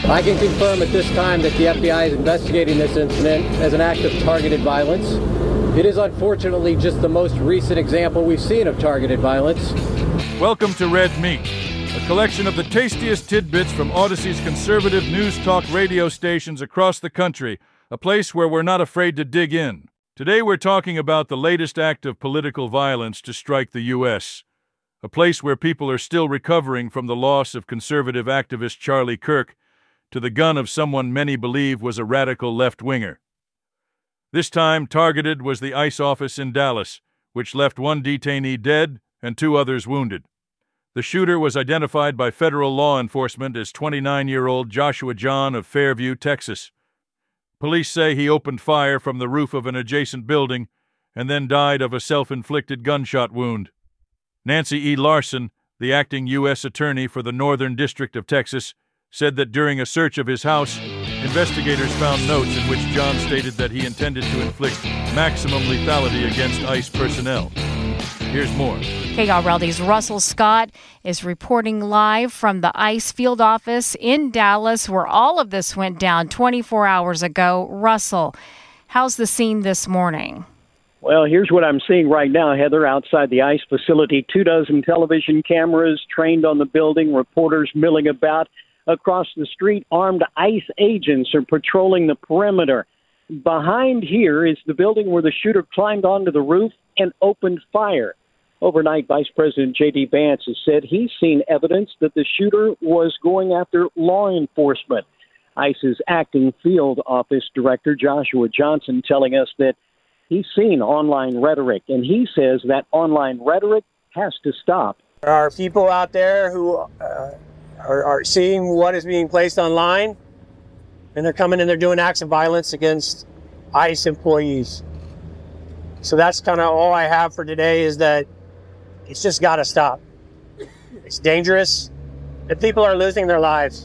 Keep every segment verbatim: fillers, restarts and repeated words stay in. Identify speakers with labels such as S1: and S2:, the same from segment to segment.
S1: I can confirm at this time that the F B I is investigating this incident as an act of targeted violence. It is unfortunately just the most recent example we've seen of targeted violence.
S2: Welcome to Red Meat, a collection of the tastiest tidbits from Odyssey's conservative news talk radio stations across the country, a place where we're not afraid to dig in. Today we're talking about the latest act of political violence to strike the U S, a place where people are still recovering from the loss of conservative activist Charlie Kirk to the gun of someone many believe was a radical left-winger. This time, targeted was the ICE office in Dallas, which left one detainee dead and two others wounded. The shooter was identified by federal law enforcement as twenty-nine-year-old Joshua John of Fairview, Texas. Police say he opened fire from the roof of an adjacent building and then died of a self-inflicted gunshot wound. Nancy E. Larson, the acting U S attorney for the Northern District of Texas, said that during a search of his house, investigators found notes in which John stated that he intended to inflict maximum lethality against ICE personnel. Here's more.
S3: K G A L D's Russell Scott is reporting live from the ICE field office in Dallas, where all of this went down twenty-four hours ago. Russell, how's the scene this morning?
S4: Well, here's what I'm seeing right now, Heather, outside the ICE facility. Two dozen television cameras trained on the building, reporters milling about. Across the street, armed ICE agents are patrolling the perimeter. Behind here is the building where the shooter climbed onto the roof and opened fire. Overnight, Vice President J D. Vance has said he's seen evidence that the shooter was going after law enforcement. ICE's acting field office director, Joshua Johnson, telling us that he's seen online rhetoric, and he says that online rhetoric has to stop.
S5: There are people out there who uh, are, are seeing what is being placed online, and they're coming and they're doing acts of violence against ICE employees. So that's kind of all I have for today, is that it's just got to stop. It's dangerous, and people are losing their lives.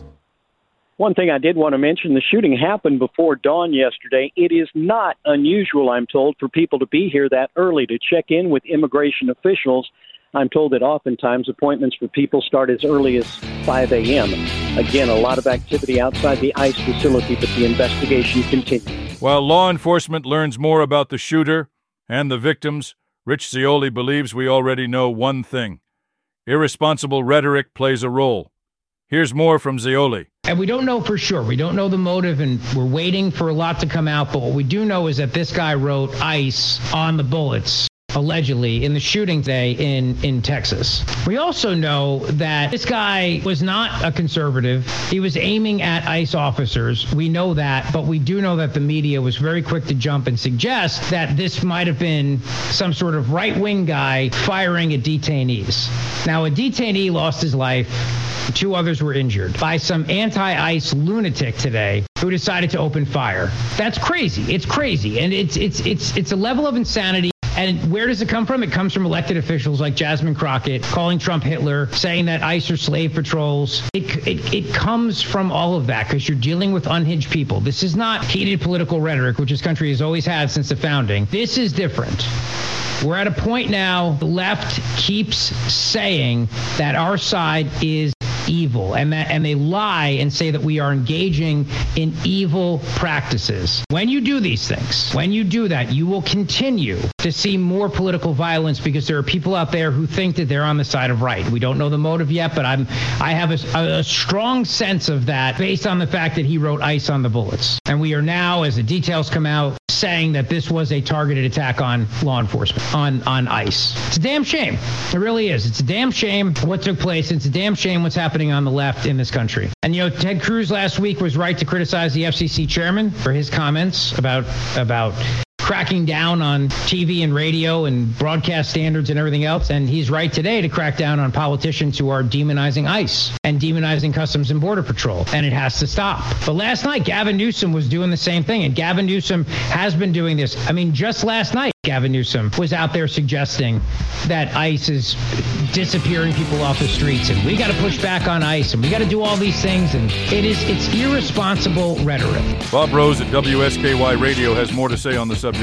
S4: One thing I did want to mention, the shooting happened before dawn yesterday. It is not unusual, I'm told, for people to be here that early to check in with immigration officials. I'm told that oftentimes appointments for people start as early as five a.m. Again, a lot of activity outside the ICE facility, but the investigation continues.
S2: While law enforcement learns more about the shooter and the victims, Rich Zeoli believes we already know one thing. Irresponsible rhetoric plays a role. Here's more from Zeoli.
S6: And we don't know for sure. We don't know the motive, and we're waiting for a lot to come out. But what we do know is that this guy wrote ICE on the bullets, allegedly, in the shooting day in, in Texas. We also know that this guy was not a conservative. He was aiming at ICE officers. We know that, but we do know that the media was very quick to jump and suggest that this might have been some sort of right-wing guy firing at detainees. Now, a detainee lost his life. Two others were injured by some anti-ICE lunatic today who decided to open fire. That's crazy. It's crazy. And it's it's it's it's a level of insanity. And where does it come from? It comes from elected officials like Jasmine Crockett calling Trump Hitler, saying that ICE are slave patrols. It it, it comes from all of that because you're dealing with unhinged people. This is not heated political rhetoric, which this country has always had since the founding. This is different. We're at a point now, the left keeps saying that our side is evil, and that and they lie and say that we are engaging in evil practices. When you do these things, when you do that, you will continue to see more political violence because there are people out there who think that they're on the side of right. We don't know the motive yet, but I'm I have a, a strong sense of that based on the fact that he wrote ICE on the bullets. And we are now, as the details come out, saying that this was a targeted attack on law enforcement, on, on ICE. It's a damn shame. It really is. It's a damn shame what took place. It's a damn shame what's happening on the left in this country. And, you know, Ted Cruz last week was right to criticize the F C C chairman for his comments about about cracking down on T V and radio and broadcast standards and everything else. And he's right today to crack down on politicians who are demonizing ICE and demonizing Customs and Border Patrol. And it has to stop. But last night, Gavin Newsom was doing the same thing. And Gavin Newsom has been doing this. I mean, just last night, Gavin Newsom was out there suggesting that ICE is disappearing people off the streets. And we got to push back on ICE. And we got to do all these things. And it is it's irresponsible rhetoric.
S2: Bob Rose at W S K Y Radio has more to say on the subject.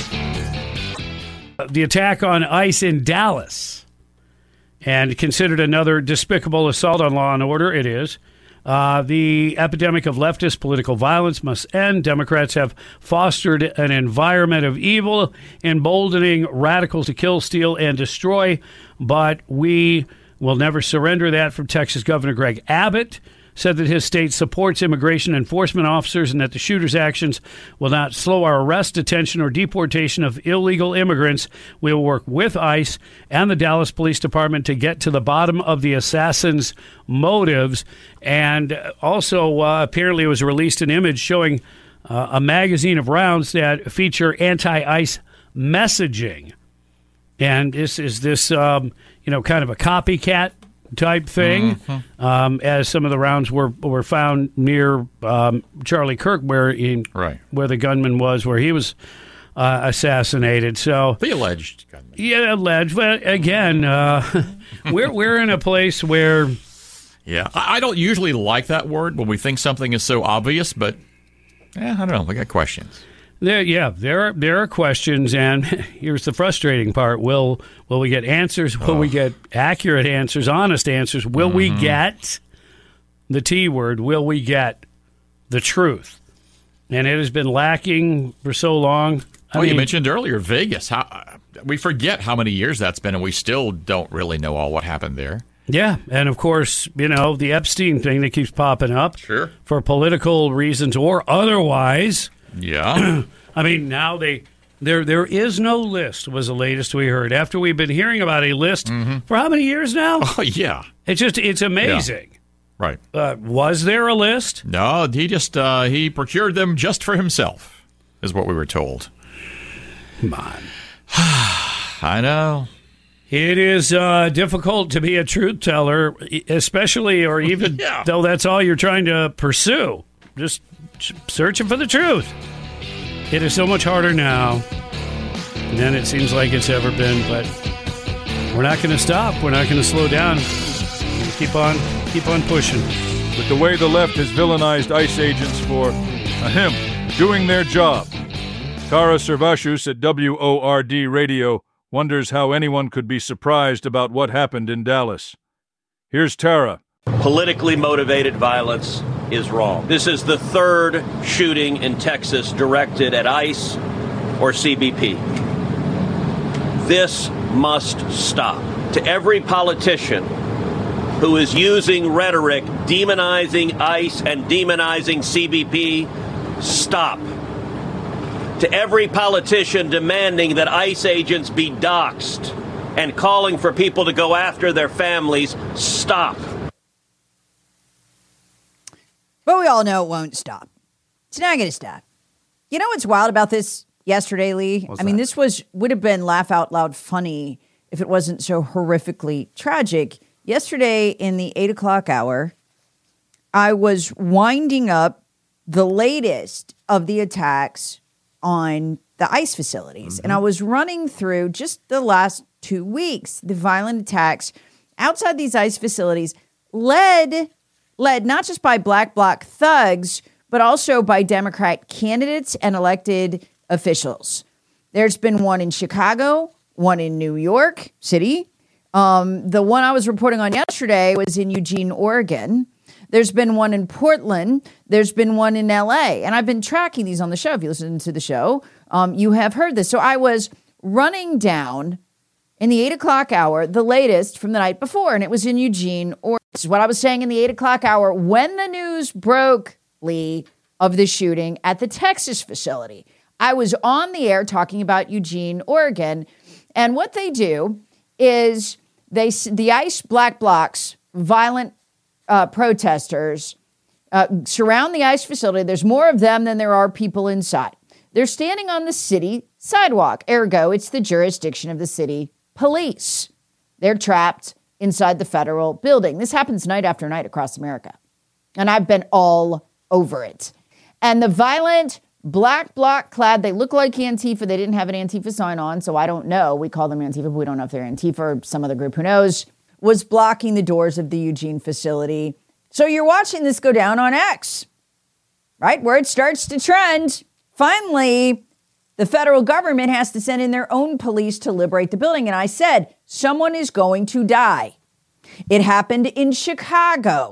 S7: The attack on ICE in Dallas, and considered another despicable assault on law and order, it is. Uh, the epidemic of leftist political violence must end. Democrats have fostered an environment of evil, emboldening radicals to kill, steal, and destroy. But we will never surrender that. From Texas Governor Greg Abbott said that his state supports immigration enforcement officers and that the shooter's actions will not slow our arrest, detention, or deportation of illegal immigrants. We will work with ICE and the Dallas Police Department to get to the bottom of the assassin's motives. And also, uh, apparently, it was released an image showing uh, a magazine of rounds that feature anti-ICE messaging. And this is this, um, you know, kind of a copycat type thing, mm-hmm. um, as some of the rounds were were found near um, Charlie Kirk, where in
S8: right.
S7: where the gunman was, where he was uh, assassinated. So
S8: the alleged gunman.
S7: Yeah, alleged. But again, uh, we're we're in a place where.
S8: Yeah, I, I don't usually like that word when we think something is so obvious, but eh, I don't know. We got questions.
S7: There, yeah, there are there are questions, and here's the frustrating part: will will we get answers? Will oh. we get accurate answers, honest answers? Will mm-hmm. we get the T word? Will we get the truth? And it has been lacking for so long. I
S8: well,
S7: mean,
S8: you mentioned earlier Vegas. How we forget how many years that's been, and we still don't really know all what happened there.
S7: Yeah, and of course, you know, the Epstein thing that keeps popping up,
S8: sure,
S7: for political reasons or otherwise.
S8: Yeah.
S7: I mean, now they there there is no list, was the latest we heard. After we've been hearing about a list mm-hmm. for how many years now?
S8: Oh, yeah.
S7: It's just, it's amazing.
S8: Yeah. Right.
S7: Uh, was there a list?
S8: No, he just, uh, he procured them just for himself, is what we were told.
S7: Come on.
S8: I know.
S7: It is uh, difficult to be a truth teller, especially, or even yeah. though that's all you're trying to pursue. Just searching for the truth. It is so much harder now than it seems like it's ever been, but we're not going to stop. We're not going to slow down. We'll keep on, keep on pushing.
S2: With the way the left has villainized ICE agents for, ahem, doing their job, Tara Servatius at W O R D Radio wonders how anyone could be surprised about what happened in Dallas. Here's Tara.
S9: Politically motivated violence is wrong. This is the third shooting in Texas directed at ICE or C B P. This must stop. To every politician who is using rhetoric demonizing ICE and demonizing C B P, stop. To every politician demanding that ICE agents be doxxed and calling for people to go after their families, stop.
S10: But we all know it won't stop. It's not going to stop. You know what's wild about this yesterday, Lee?
S8: What's
S10: I mean,
S8: that?
S10: this was would have been laugh out loud funny if it wasn't so horrifically tragic. Yesterday in the eight o'clock hour, I was winding up the latest of the attacks on the ICE facilities. Mm-hmm. And I was running through just the last two weeks, the violent attacks outside these ICE facilities led... led not just by black bloc thugs, but also by Democrat candidates and elected officials. There's been one in Chicago, one in New York City. Um, the one I was reporting on yesterday was in Eugene, Oregon. There's been one in Portland. There's been one in L A. And I've been tracking these on the show. If you listen to the show, um, you have heard this. So I was running down in the eight o'clock hour, the latest from the night before, and it was in Eugene, Oregon. This is what I was saying in the eight o'clock hour when the news broke, Lee, of the shooting at the Texas facility. I was on the air talking about Eugene, Oregon, and what they do is they the ICE black blocs, violent uh, protesters, uh, surround the ICE facility. There's more of them than there are people inside. They're standing on the city sidewalk. Ergo, it's the jurisdiction of the city police. They're trapped inside the federal building. This happens night after night across America. And I've been all over it. And the violent black bloc clad, they look like Antifa. They didn't have an Antifa sign on, so I don't know. We call them Antifa, but we don't know if they're Antifa or some other group, who knows, was blocking the doors of the Eugene facility. So you're watching this go down on X, right? Where it starts to trend. Finally, the federal government has to send in their own police to liberate the building. And I said, someone is going to die. It happened in Chicago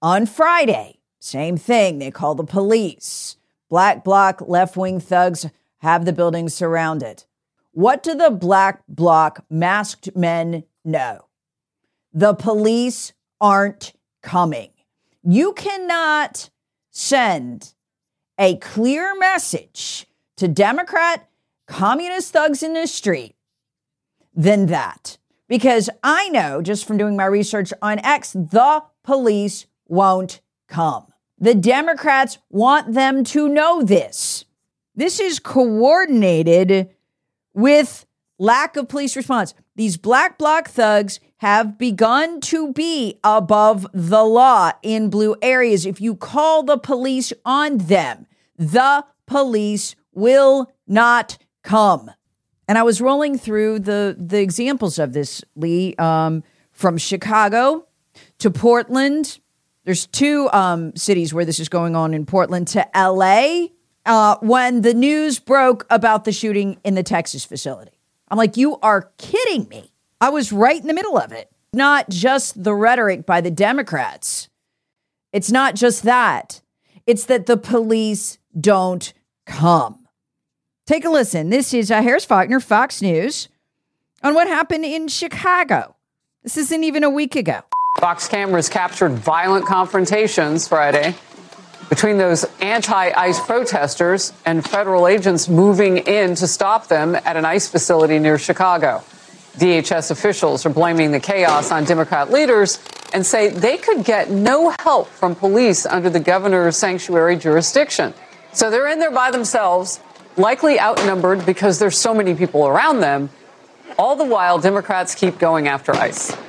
S10: On Friday, same thing. They call the police. Black bloc left-wing thugs have the building surrounded. What do the black bloc masked men know? The police aren't coming. You cannot send a clear message to Democrat communist thugs in the street than that. Because I know, just from doing my research on X, the police won't come. The Democrats want them to know this. This is coordinated with lack of police response. These black bloc thugs have begun to be above the law in blue areas. If you call the police on them, the police will not come. And I was rolling through the, the examples of this, Lee, um, from Chicago to Portland. There's two um, cities where this is going on in Portland, to L A, uh, when the news broke about the shooting in the Texas facility. I'm like, you are kidding me. I was right in the middle of it. Not just the rhetoric by the Democrats. It's not just that. It's that the police don't come. Take a listen. This is uh, Harris Faulkner, Fox News, on what happened in Chicago. This isn't even a week ago.
S11: Fox cameras captured violent confrontations Friday between those anti-ICE protesters and federal agents moving in to stop them at an ICE facility near Chicago. D H S officials are blaming the chaos on Democrat leaders and say they could get no help from police under the governor's sanctuary jurisdiction. So they're in there by themselves, likely outnumbered because there's so many people around them. All the while, Democrats keep going after ICE.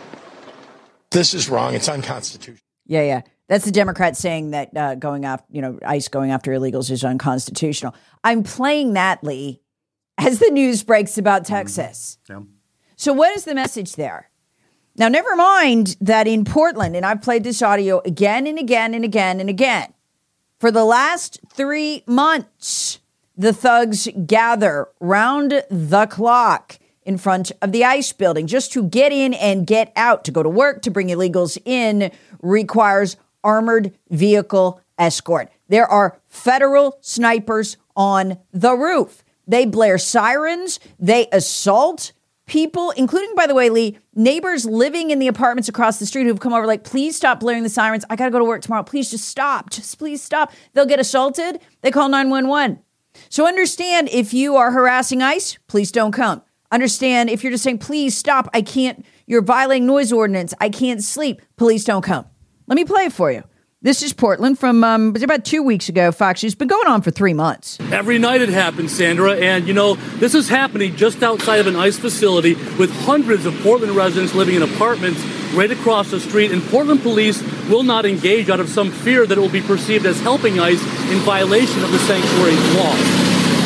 S12: This is wrong. It's unconstitutional.
S10: Yeah, yeah. That's the Democrats saying that uh, going after, you know, ICE going after illegals is unconstitutional. I'm playing that, Lee, as the news breaks about Texas.
S7: Mm-hmm. Yeah.
S10: So what is the message there? Now, never mind that in Portland, and I've played this audio again and again and again and again, for the last three months, the thugs gather round the clock in front of the ICE building. Just to get in and get out, to go to work, to bring illegals in, requires armored vehicle escort. There are federal snipers on the roof. They blare sirens. They assault people, including, by the way, Lee, neighbors living in the apartments across the street who've come over like, please stop blaring the sirens. I got to go to work tomorrow. Please just stop. Just please stop. They'll get assaulted. They call nine one one. So understand, if you are harassing ICE, please don't come. Understand, if you're just saying, please stop, I can't, you're violating noise ordinance, I can't sleep, please don't come. Let me play it for you. This is Portland from um, about two weeks ago. Fox News. It's been going on for three months.
S13: Every night it happens, Sandra. And, you know, this is happening just outside of an ICE facility with hundreds of Portland residents living in apartments right across the street. And Portland police will not engage out of some fear that it will be perceived as helping ICE in violation of the sanctuary law.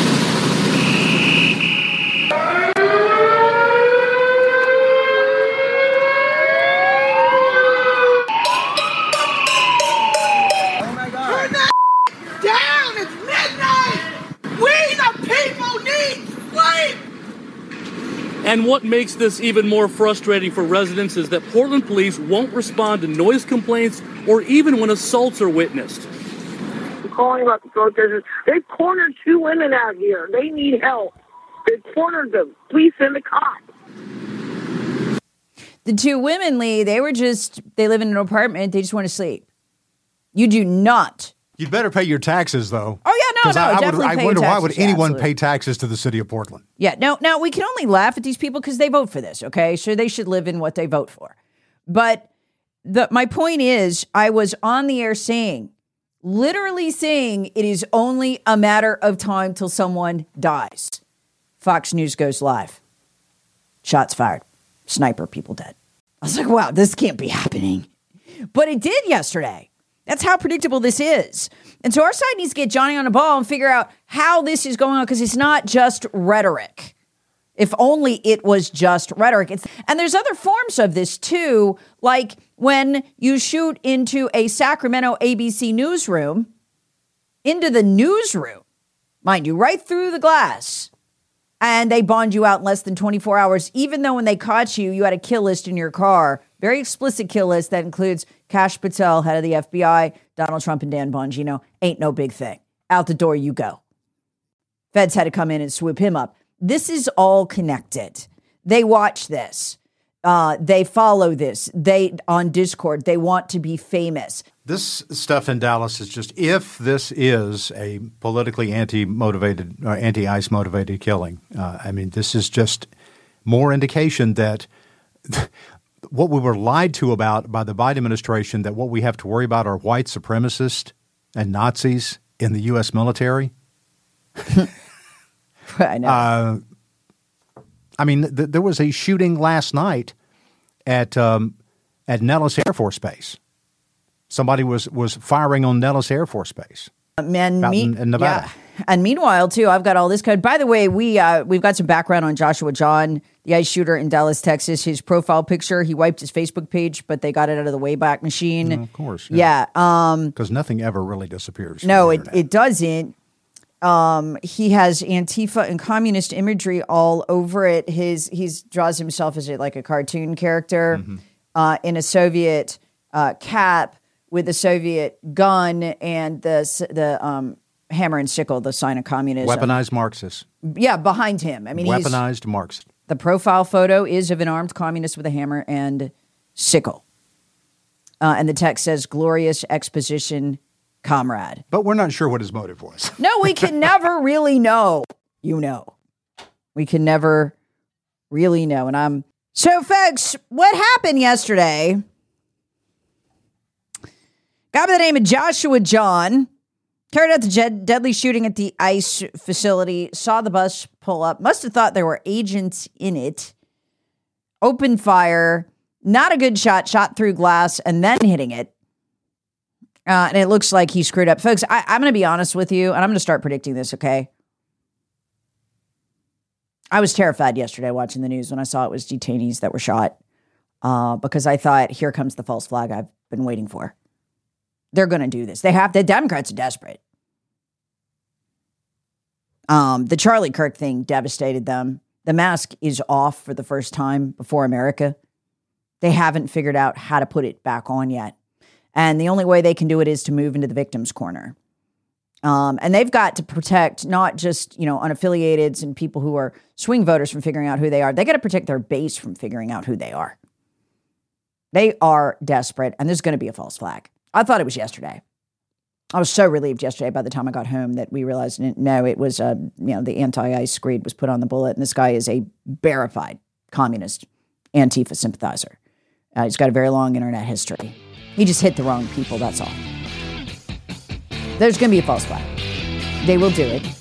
S13: And what makes this even more frustrating for residents is that Portland police won't respond to noise complaints or even when assaults are witnessed.
S14: I'm calling about the protesters. They've cornered two women out here. They need help. They've cornered them. Please send a cop.
S10: The two women, Lee, they were just, they live in an apartment. They just want to sleep. You do not.
S15: You'd better pay your taxes, though.
S10: Oh, yeah, no, no,
S15: I, I
S10: definitely
S15: would,
S10: pay
S15: I wonder
S10: your
S15: why
S10: taxes.
S15: would
S10: Yeah,
S15: anyone
S10: absolutely.
S15: pay taxes to the city of Portland?
S10: Yeah, no, now we can only laugh at these people because they vote for this, okay? So they should live in what they vote for. But the my point is, I was on the air saying, literally saying, it is only a matter of time till someone dies. Fox News goes live. Shots fired. Sniper, people dead. I was like, wow, this can't be happening. But it did yesterday. That's how predictable this is. And so our side needs to get Johnny on the ball and figure out how this is going on, because it's not just rhetoric. If only it was just rhetoric. It's, and there's other forms of this too, like when you shoot into a Sacramento A B C newsroom, into the newsroom, mind you, right through the glass, And they bond you out in less than twenty-four hours, even though when they caught you, you had a kill list in your car. Very explicit kill list that includes Kash Patel, head of the F B I, Donald Trump, and Dan Bongino. Ain't no big thing. Out the door you go. Feds had to come in and swoop him up. This is all connected. They watch this. Uh, they follow this. They on Discord. They want to be famous.
S15: This stuff in Dallas is just, if this is a politically anti-motivated or anti-ICE motivated killing, uh, I mean, this is just more indication that what we were lied to about by the Biden administration, that what we have to worry about are white supremacists and Nazis in the U S military.
S10: I know.
S15: Uh, I mean, th- there was a shooting last night at um, at Nellis Air Force Base. Somebody was, was firing on Nellis Air Force Base.
S10: And me-
S15: in, in Nevada.
S10: Yeah. And meanwhile, too, I've got all this code. By the way, we uh, we've got some background on Joshua John, the ICE shooter in Dallas, Texas. His profile picture, he wiped his Facebook page, but they got it out of the Wayback Machine.
S15: No, of course,
S10: yeah. Um,
S15: because nothing ever really disappears.
S10: No, it it doesn't. Um, he has Antifa and communist imagery all over it. His he's draws himself as a, like a cartoon character
S15: Mm-hmm.
S10: uh, in a Soviet uh, cap with a Soviet gun and the the um, hammer and sickle, the sign of communism.
S15: Weaponized Marxists.
S10: Yeah, behind him. I mean, he's,
S15: Weaponized Marxist.
S10: the profile photo is of an armed communist with a hammer and sickle. Uh, and the text says, glorious exposition, comrade.
S15: But we're not sure what his motive was.
S10: No, we can never really know. You know. We can never really know. And I'm... So, folks, what happened yesterday? Guy by the name of Joshua John carried out the jed- deadly shooting at the ICE facility, saw the bus pull up, must have thought there were agents in it, opened fire, not a good shot, shot through glass, and then hitting it. Uh, and it looks like he screwed up. Folks, I, I'm going to be honest with you, and I'm going to start predicting this, okay? I was terrified yesterday watching the news when I saw it was detainees that were shot uh, because I thought, here comes the false flag I've been waiting for. They're going to do this. They have. The Democrats are desperate. Um, the Charlie Kirk thing devastated them. The mask is off for the first time before America. They haven't figured out how to put it back on yet. And the only way they can do it is to move into the victim's corner. Um, and they've got to protect not just, you know, unaffiliateds and people who are swing voters from figuring out who they are. They got to protect their base from figuring out who they are. They are desperate, and there's going to be a false flag. I thought it was yesterday. I was so relieved yesterday by the time I got home that we realized, no, it was, uh, you know, the anti-ICE screed was put on the bullet, and this guy is a verified communist Antifa sympathizer. Uh, he's got a very long internet history. He just hit the wrong people, that's all. There's going to be a false flag. They will do it.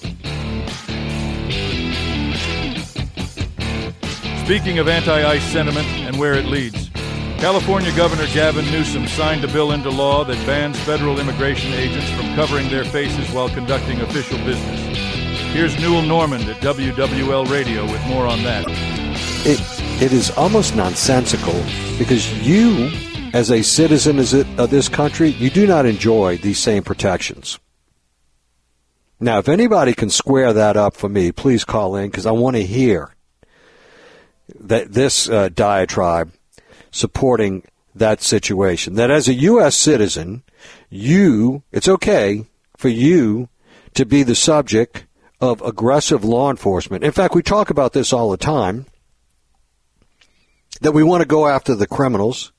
S2: Speaking of anti-ICE sentiment and where it leads, California Governor Gavin Newsom signed a bill into law that bans federal immigration agents from covering their faces while conducting official business. Here's Newell Normand at W W L Radio with more on that.
S16: It, it is almost nonsensical because you, as a citizen of this country, you do not enjoy these same protections. Now, if anybody can square that up for me, please call in because I want to hear that this uh, diatribe supporting that situation. That as a U S citizen, you, it's okay for you to be the subject of aggressive law enforcement. In fact, we talk about this all the time, that we want to go after the criminals,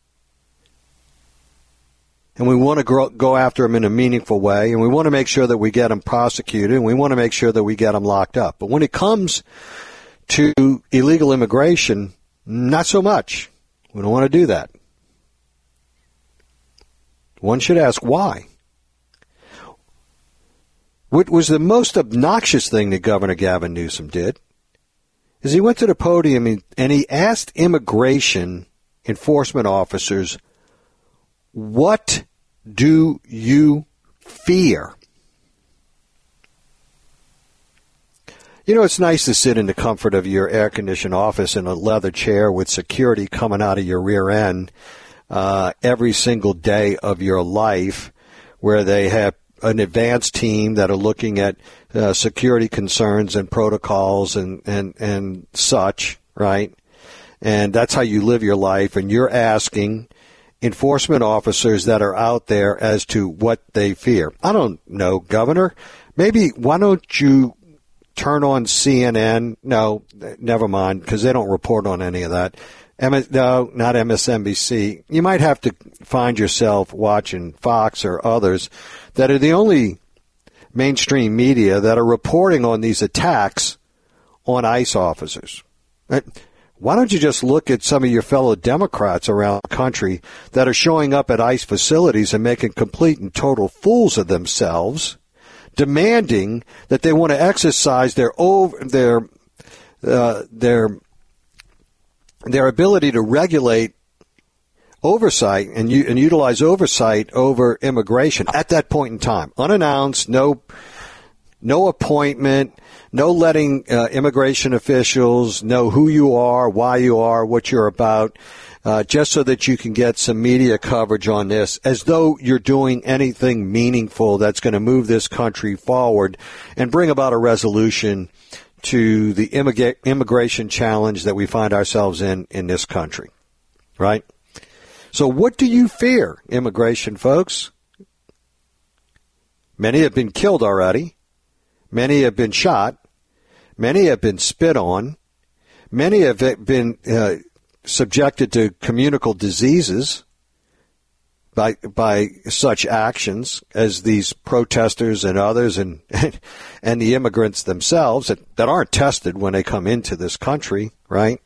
S16: and we want to grow, go after them in a meaningful way, and we want to make sure that we get them prosecuted, and we want to make sure that we get them locked up. But when it comes to illegal immigration, not so much. We don't want to do that. One should ask why. What was the most obnoxious thing that Governor Gavin Newsom did is he went to the podium and he asked immigration enforcement officers, what do you fear? You know, it's nice to sit in the comfort of your air-conditioned office in a leather chair with security coming out of your rear end uh, every single day of your life, where they have an advanced team that are looking at uh, security concerns and protocols and, and, and such, right? And that's how you live your life. And you're asking enforcement officers that are out there as to what they fear. I don't know, Governor. Maybe why don't you turn on C N N? No, never mind, because they don't report on any of that. M- no, not M S N B C. You might have to find yourself watching Fox or others that are the only mainstream media that are reporting on these attacks on ICE officers. Why don't you just look at some of your fellow Democrats around the country that are showing up at ICE facilities and making complete and total fools of themselves, demanding that they want to exercise their over, their uh, their their ability to regulate oversight and, u- and utilize oversight over immigration at that point in time, unannounced, no no appointment. No letting uh, immigration officials know who you are, why you are, what you're about, uh, just so that you can get some media coverage on this, as though you're doing anything meaningful that's going to move this country forward and bring about a resolution to the immig- immigration challenge that we find ourselves in in this country, right? So what do you fear, immigration folks? Many have been killed already. Many have been shot. Many have been spit on. Many have been uh, subjected to communicable diseases by by such actions as these protesters and others, and and the immigrants themselves that, that aren't tested when they come into this country, right?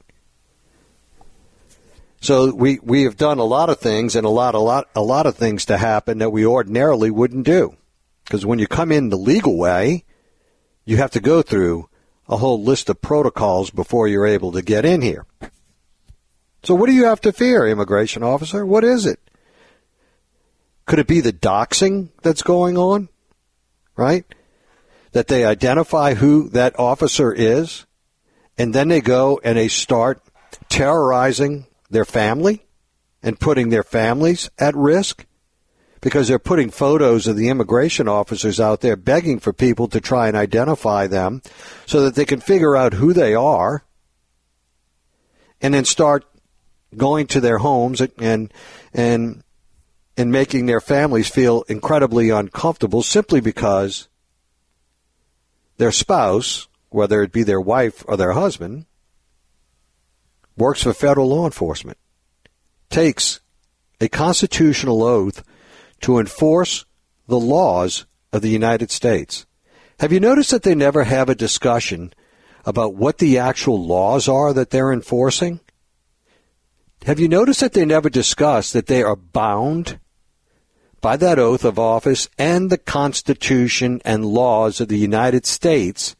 S16: So we, we have done a lot of things and a lot a lot a lot of things to happen that we ordinarily wouldn't do, because when you come in the legal way, you have to go through a whole list of protocols before you're able to get in here. So what do you have to fear, immigration officer? What is it? Could it be the doxing that's going on, right? That they identify who that officer is, and then they go and they start terrorizing their family and putting their families at risk? Because they're putting photos of the immigration officers out there begging for people to try and identify them so that they can figure out who they are and then start going to their homes and and and making their families feel incredibly uncomfortable simply because their spouse, whether it be their wife or their husband, works for federal law enforcement, takes a constitutional oath to enforce the laws of the United States. Have you noticed that they never have a discussion about what the actual laws are that they're enforcing? Have you noticed that they never discuss that they are bound by that oath of office and the Constitution and laws of the United States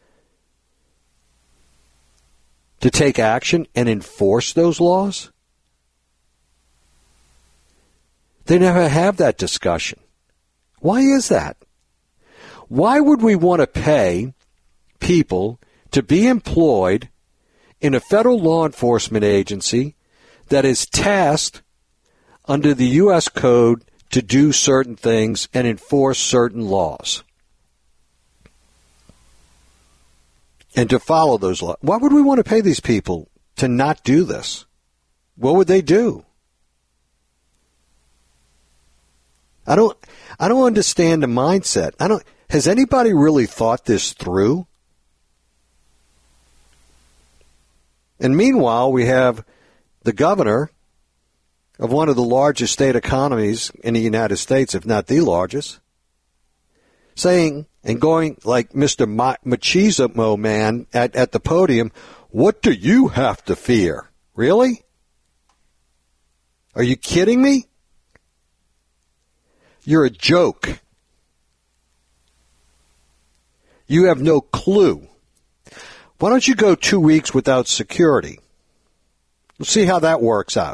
S16: to take action and enforce those laws? They never have that discussion. Why is that? Why would we want to pay people to be employed in a federal law enforcement agency that is tasked under the U S Code to do certain things and enforce certain laws and to follow those laws? Why would we want to pay these people to not do this? What would they do? I don't I don't understand the mindset. I don't has anybody really thought this through? And meanwhile, we have the governor of one of the largest state economies in the United States, if not the largest, saying and going like Mister Machismo man at, at the podium, what do you have to fear? Really? Are you kidding me? You're a joke. You have no clue. Why don't you go two weeks without security? We'll see how that works out.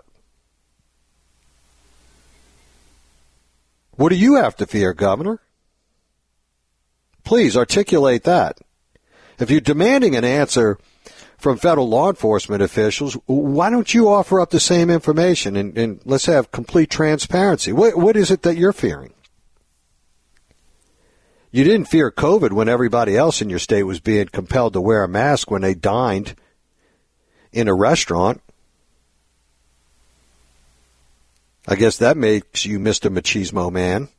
S16: What do you have to fear, Governor? Please articulate that. If you're demanding an answer from federal law enforcement officials, why don't you offer up the same information and, and let's have complete transparency? What, what is it that you're fearing? You didn't fear COVID when everybody else in your state was being compelled to wear a mask when they dined in a restaurant. I guess that makes you Mister Machismo Man.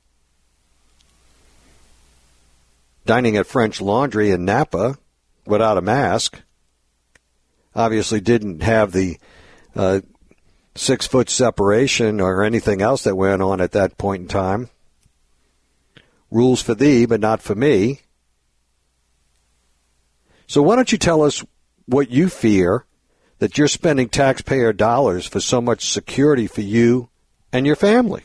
S16: Dining at French Laundry in Napa without a mask. Obviously didn't have the uh, six-foot separation or anything else that went on at that point in time. Rules for thee, but not for me. So why don't you tell us what you fear that you're spending taxpayer dollars for so much security for you and your family?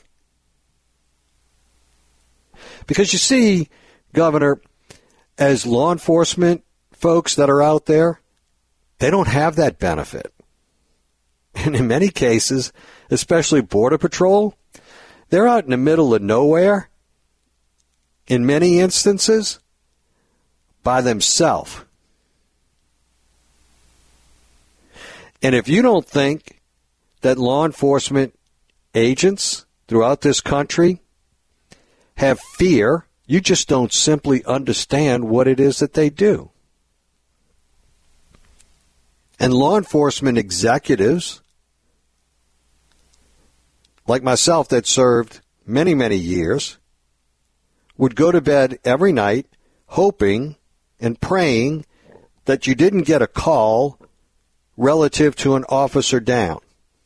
S16: Because you see, Governor, as law enforcement folks that are out there, they don't have that benefit. And in many cases, especially Border Patrol, they're out in the middle of nowhere, in many instances, by themselves. And if you don't think that law enforcement agents throughout this country have fear, you just don't simply understand what it is that they do. And law enforcement executives, like myself that served many, many years, would go to bed every night hoping and praying that you didn't get a call relative to an officer down.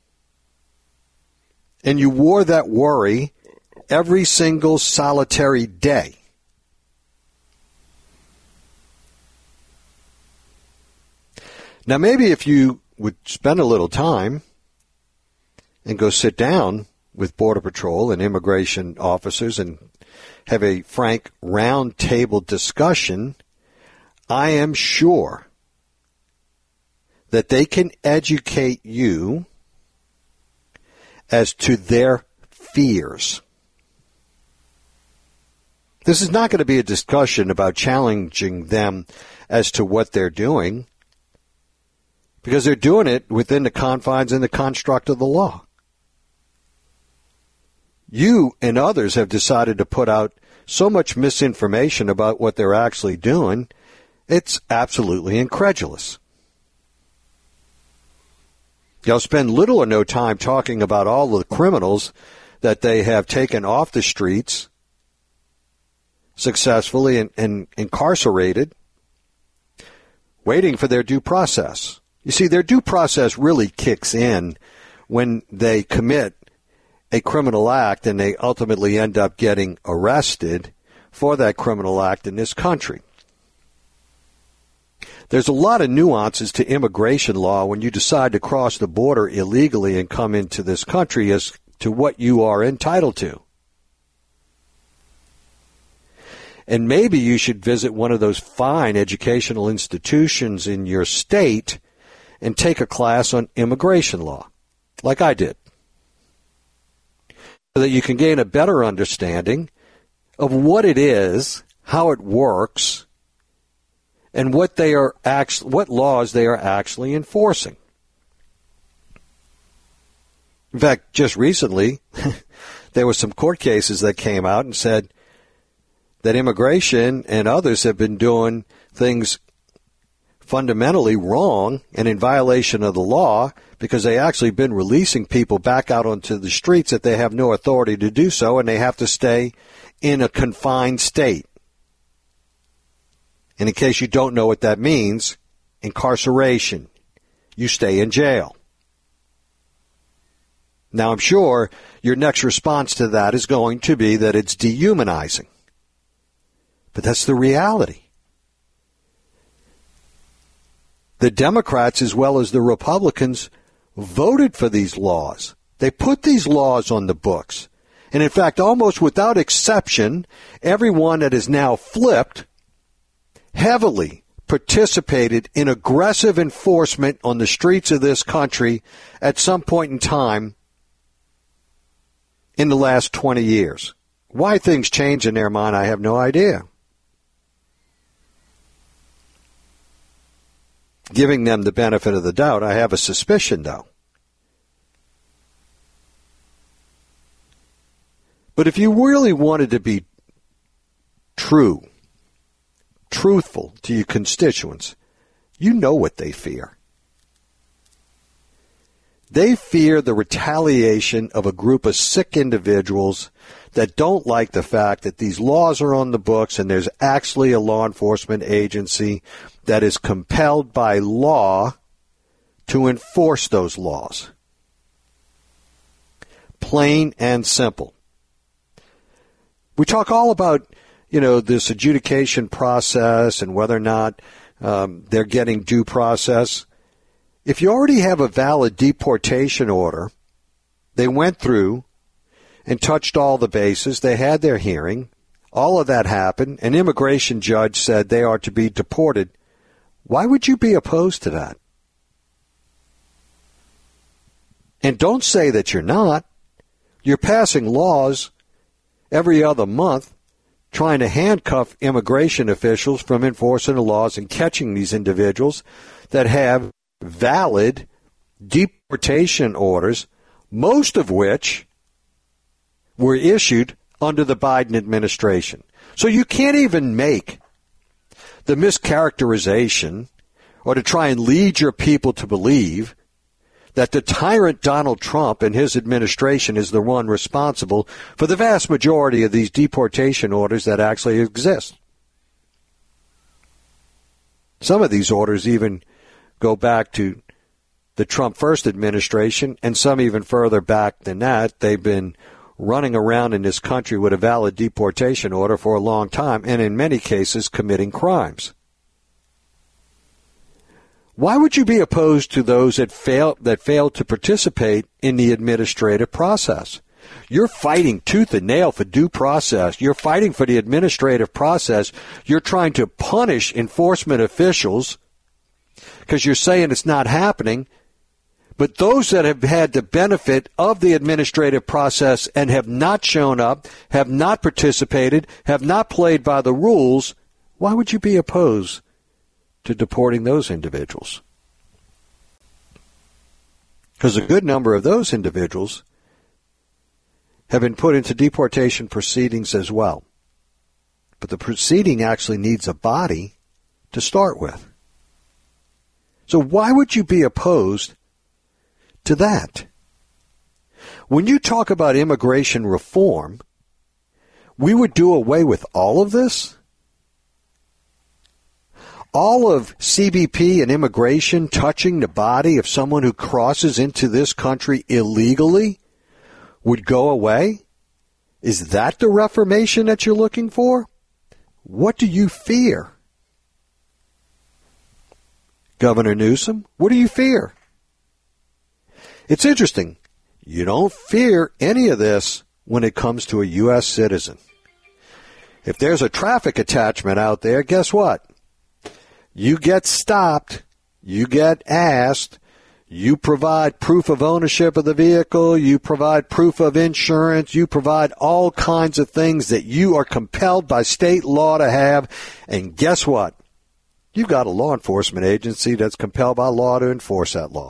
S16: And you wore that worry every single solitary day. Now, maybe if you would spend a little time and go sit down with Border Patrol and immigration officers and have a frank round-table discussion, I am sure that they can educate you as to their fears. This is not going to be a discussion about challenging them as to what they're doing, because they're doing it within the confines and the construct of the law. You and others have decided to put out so much misinformation about what they're actually doing, it's absolutely incredulous. They'll spend little or no time talking about all the criminals that they have taken off the streets successfully and, and incarcerated, waiting for their due process. You see, their due process really kicks in when they commit a criminal act and they ultimately end up getting arrested for that criminal act in this country. There's a lot of nuances to immigration law when you decide to cross the border illegally and come into this country as to what you are entitled to. And maybe you should visit one of those fine educational institutions in your state and take a class on immigration law, like I did, so that you can gain a better understanding of what it is, how it works, and what they are actually, what laws they are actually enforcing. In fact, just recently, there were some court cases that came out and said that immigration and others have been doing things fundamentally wrong and in violation of the law because they actually been releasing people back out onto the streets that they have no authority to do so, and they have to stay in a confined state. And in case you don't know what that means, incarceration. You stay in jail. Now, I'm sure your next response to that is going to be that it's dehumanizing. But that's the reality. The Democrats, as well as the Republicans, voted for these laws. They put these laws on the books. And in fact, almost without exception, everyone that is now flipped heavily participated in aggressive enforcement on the streets of this country at some point in time in the last twenty years. Why things change in their mind, I have no idea. Giving them the benefit of the doubt, I have a suspicion, though. But if you really wanted to be true, truthful to your constituents, you know what they fear. They fear the retaliation of a group of sick individuals that don't like the fact that these laws are on the books and there's actually a law enforcement agency that is compelled by law to enforce those laws. Plain and simple. We talk all about, you know, this adjudication process and whether or not um, they're getting due process. If you already have a valid deportation order, they went through and touched all the bases, they had their hearing, all of that happened, an immigration judge said they are to be deported. Why would you be opposed to that? And don't say that you're not. You're passing laws every other month trying to handcuff immigration officials from enforcing the laws and catching these individuals that have valid deportation orders, most of which were issued under the Biden administration. So you can't even make the mischaracterization or to try and lead your people to believe that the tyrant Donald Trump and his administration is the one responsible for the vast majority of these deportation orders that actually exist. Some of these orders even go back to the Trump first administration, and some even further back than that. They've been running around in this country with a valid deportation order for a long time, and in many cases committing crimes. Why would you be opposed to those that fail that fail to participate in the administrative process? You're fighting tooth and nail for due process. You're fighting for the administrative process. You're trying to punish enforcement officials because you're saying it's not happening. But those that have had the benefit of the administrative process and have not shown up, have not participated, have not played by the rules, why would you be opposed to deporting those individuals? Because a good number of those individuals have been put into deportation proceedings as well. But the proceeding actually needs a body to start with. So why would you be opposed to that? When you talk about immigration reform, we would do away with all of this? All of C B P and immigration touching the body of someone who crosses into this country illegally would go away? Is that the reformation that you're looking for? What do you fear? Governor Newsom, what do you fear? It's interesting. You don't fear any of this when it comes to a U S citizen. If there's a traffic attachment out there, guess what? You get stopped, you get asked, you provide proof of ownership of the vehicle, you provide proof of insurance, you provide all kinds of things that you are compelled by state law to have, and guess what? You've got a law enforcement agency that's compelled by law to enforce that law.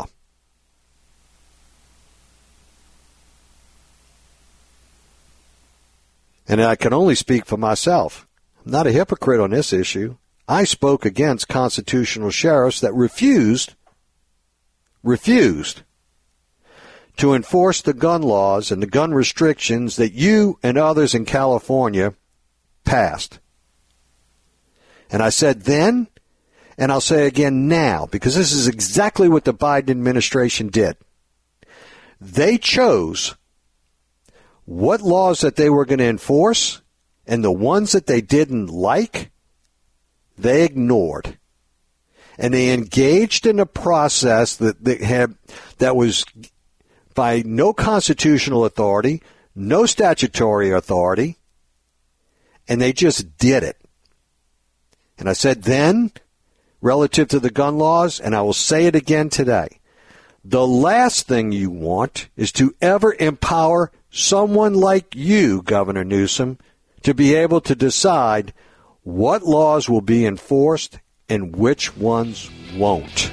S16: And I can only speak for myself. I'm not a hypocrite on this issue. I spoke against constitutional sheriffs that refused, refused to enforce the gun laws and the gun restrictions that you and others in California passed. And I said then, and I'll say again now, because this is exactly what the Biden administration did. They chose what laws that they were going to enforce, and the ones that they didn't like, they ignored. And they engaged in a process that they had, that was by no constitutional authority, no statutory authority, and they just did it. And I said then, relative to the gun laws, and I will say it again today, the last thing you want is to ever empower someone like you, Governor Newsom, to be able to decide what laws will be enforced and which ones won't.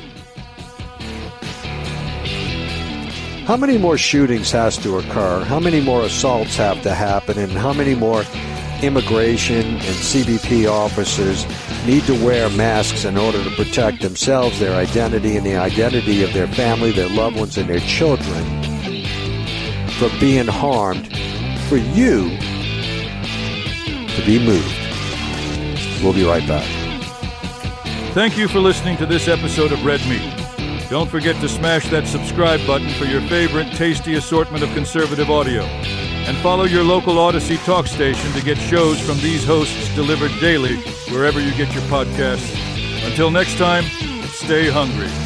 S16: How many more shootings has to occur? How many more assaults have to happen? And how many more immigration and C B P officers need to wear masks in order to protect themselves, their identity, and the identity of their family, their loved ones, and their children from being harmed, for you to be moved. We'll be right back.
S2: Thank you for listening to this episode of Red Meat. Don't forget to smash that subscribe button for your favorite tasty assortment of conservative audio. And follow your local Odyssey talk station to get shows from these hosts delivered daily wherever you get your podcasts. Until next time, stay hungry.